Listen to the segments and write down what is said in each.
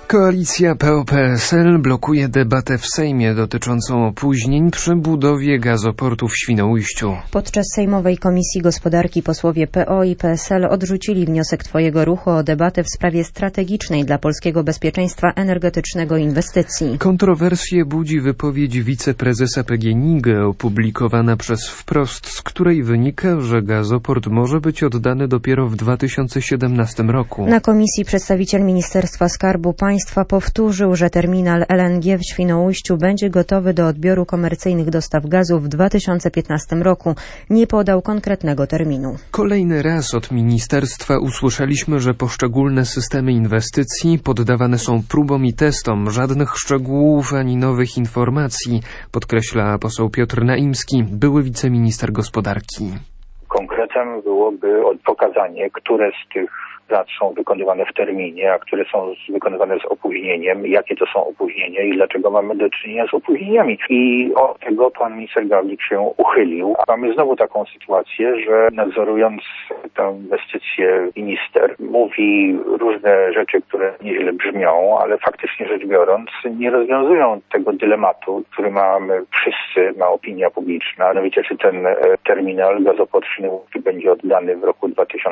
Koalicja PO-PSL blokuje debatę w Sejmie dotyczącą opóźnień przy budowie gazoportu w Świnoujściu. Podczas Sejmowej Komisji Gospodarki posłowie PO i PSL odrzucili wniosek Twojego ruchu o debatę w sprawie strategicznej dla polskiego bezpieczeństwa energetycznego inwestycji. Kontrowersje budzi wypowiedź wiceprezesa PGNiG opublikowana przez Wprost, z której wynika, że gazoport może być oddany dopiero w 2017 roku. Na komisji przedstawiciel Ministerstwa Skarbu Państwa powtórzył, że terminal LNG w Świnoujściu będzie gotowy do odbioru komercyjnych dostaw gazu w 2015 roku. Nie podał konkretnego terminu. Kolejny raz od ministerstwa usłyszeliśmy, że poszczególne systemy inwestycji poddawane są próbom i testom. Żadnych szczegółów ani nowych informacji, podkreśla poseł Piotr Naimski, były wiceminister gospodarki. Konkretem byłoby pokazanie, które z tych prac są wykonywane w terminie, a które są wykonywane z opóźnieniem, jakie to są opóźnienia i dlaczego mamy do czynienia z opóźnieniami. I od tego pan minister Gawlik się uchylił. A mamy znowu taką sytuację, że nadzorując tę inwestycję minister mówi różne rzeczy, które nieźle brzmią, ale faktycznie rzecz biorąc nie rozwiązują tego dylematu, który mamy wszyscy, ma opinia publiczna. Mianowicie, czy ten terminal gazoport Świnoujście będzie oddany w roku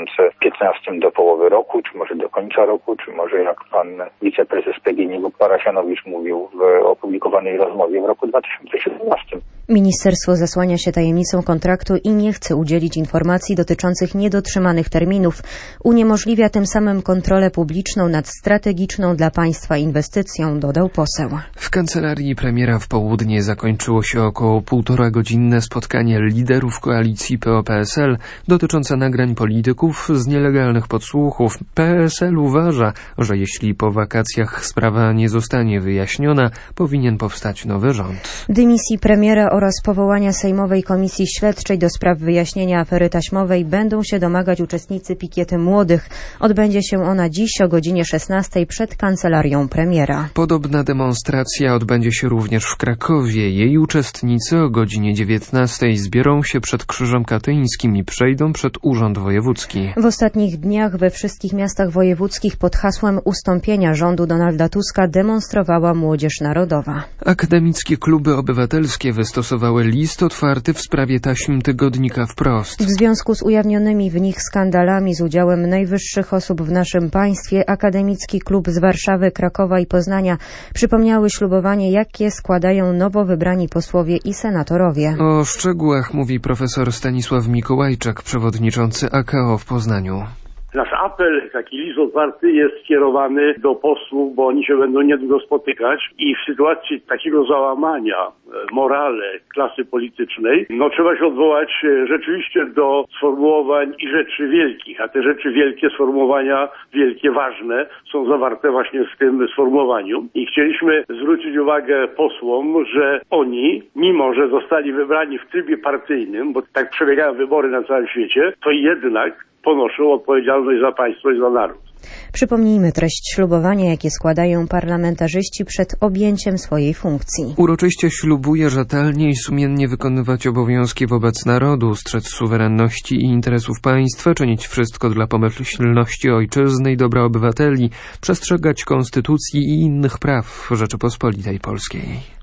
2015 do połowy roku, czy może do końca roku, czy może jak pan wiceprezes PGNiG Parasianowicz mówił w opublikowanej rozmowie w roku 2017. Ministerstwo zasłania się tajemnicą kontraktu i nie chce udzielić informacji dotyczących niedotrzymanych terminów. Uniemożliwia tym samym kontrolę publiczną nad strategiczną dla państwa inwestycją, dodał poseł. W kancelarii premiera w południe zakończyło się około 1,5-godzinne spotkanie liderów koalicji PO-PSL dotyczące nagrań polityków z nielegalnych podsłuchów. PSL uważa, że jeśli po wakacjach sprawa nie zostanie wyjaśniona, powinien powstać nowy rząd. Dymisji premiera oraz powołania Sejmowej Komisji Śledczej do spraw wyjaśnienia afery taśmowej będą się domagać uczestnicy pikiety młodych. Odbędzie się ona dziś o godzinie 16 przed kancelarią premiera. Podobna demonstracja odbędzie się również w Krakowie. Jej uczestnicy o godzinie 19 zbiorą się przed Krzyżem Katyńskim i przejdą przed Urząd Wojewódzki. W ostatnich dniach we wszystkich miastach wojewódzkich pod hasłem ustąpienia rządu Donalda Tuska demonstrowała Młodzież Narodowa. Akademickie kluby obywatelskie wystosowały list otwarty w sprawie taśm tygodnika Wprost. W związku z ujawnionymi w nich skandalami z udziałem najwyższych osób w naszym państwie, Akademicki Klub z Warszawy, Krakowa i Poznania przypomniały ślubowanie, jakie składają nowo wybrani posłowie i senatorowie. O szczegółach mówi profesor Stanisław Mikołajczak, przewodniczący AKO w Poznaniu. Nasz apel, taki list otwarty jest skierowany do posłów, bo oni się będą niedługo spotykać i w sytuacji takiego załamania morale klasy politycznej, trzeba się odwołać rzeczywiście do sformułowań i rzeczy wielkich, a te rzeczy wielkie, sformułowania wielkie, ważne są zawarte właśnie w tym sformułowaniu i chcieliśmy zwrócić uwagę posłom, że oni, mimo że zostali wybrani w trybie partyjnym, bo tak przebiegają wybory na całym świecie, to jednak ponoszą odpowiedzialność za państwo i za naród. Przypomnijmy treść ślubowania, jakie składają parlamentarzyści przed objęciem swojej funkcji. Uroczyście ślubuje rzetelnie i sumiennie wykonywać obowiązki wobec narodu, strzec suwerenności i interesów państwa, czynić wszystko dla pomyślności ojczyzny i dobra obywateli, przestrzegać konstytucji i innych praw Rzeczypospolitej Polskiej.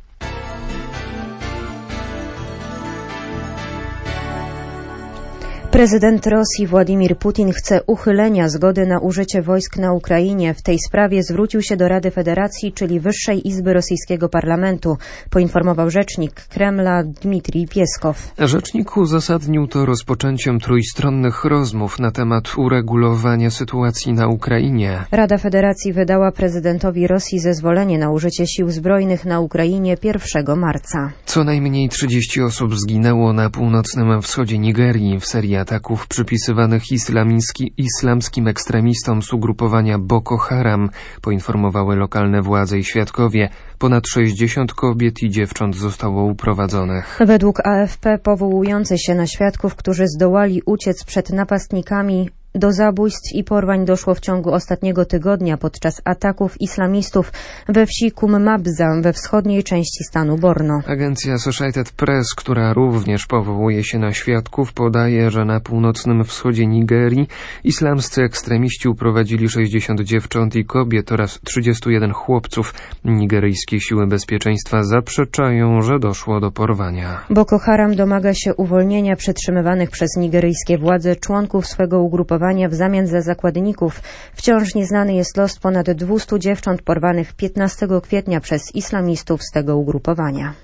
Prezydent Rosji Władimir Putin chce uchylenia zgody na użycie wojsk na Ukrainie. W tej sprawie zwrócił się do Rady Federacji, czyli Wyższej Izby Rosyjskiego Parlamentu, poinformował rzecznik Kremla Dmitrij Pieskow. Rzecznik uzasadnił to rozpoczęciem trójstronnych rozmów na temat uregulowania sytuacji na Ukrainie. Rada Federacji wydała prezydentowi Rosji zezwolenie na użycie sił zbrojnych na Ukrainie 1 marca. Co najmniej 30 osób zginęło na północnym wschodzie Nigerii w serii ataków przypisywanych islamskim ekstremistom z ugrupowania Boko Haram, poinformowały lokalne władze i świadkowie. Ponad 60 kobiet i dziewcząt zostało uprowadzonych. Według AFP, powołujący się na świadków, którzy zdołali uciec przed napastnikami, Do zabójstw i porwań doszło w ciągu ostatniego tygodnia podczas ataków islamistów we wsi Kummabza we wschodniej części stanu Borno. Agencja Associated Press, która również powołuje się na świadków, podaje, że na północnym wschodzie Nigerii islamscy ekstremiści uprowadzili 60 dziewcząt i kobiet oraz 31 chłopców. Nigeryjskie siły bezpieczeństwa zaprzeczają, że doszło do porwania. Boko Haram domaga się uwolnienia przetrzymywanych przez nigeryjskie władze członków swego ugrupowania w zamian za zakładników. Wciąż nieznany jest los ponad 200 dziewcząt porwanych 15 kwietnia przez islamistów z tego ugrupowania.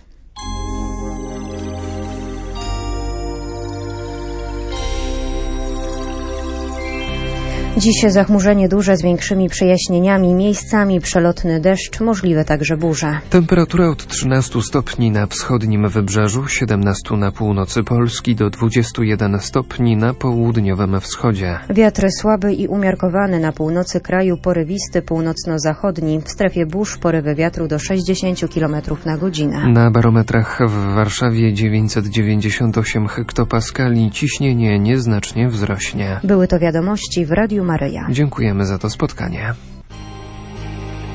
Dziś zachmurzenie duże z większymi przejaśnieniami, miejscami przelotny deszcz, możliwe także burze. Temperatura od 13 stopni na wschodnim wybrzeżu, 17 na północy Polski do 21 stopni na południowym wschodzie. Wiatr słaby i umiarkowany na północy kraju, porywisty północno-zachodni. W strefie burz porywy wiatru do 60 km na godzinę. Na barometrach w Warszawie 998 hektopaskali, ciśnienie nieznacznie wzrośnie. Były to wiadomości w Radiu Maryja. Dziękujemy za to spotkanie.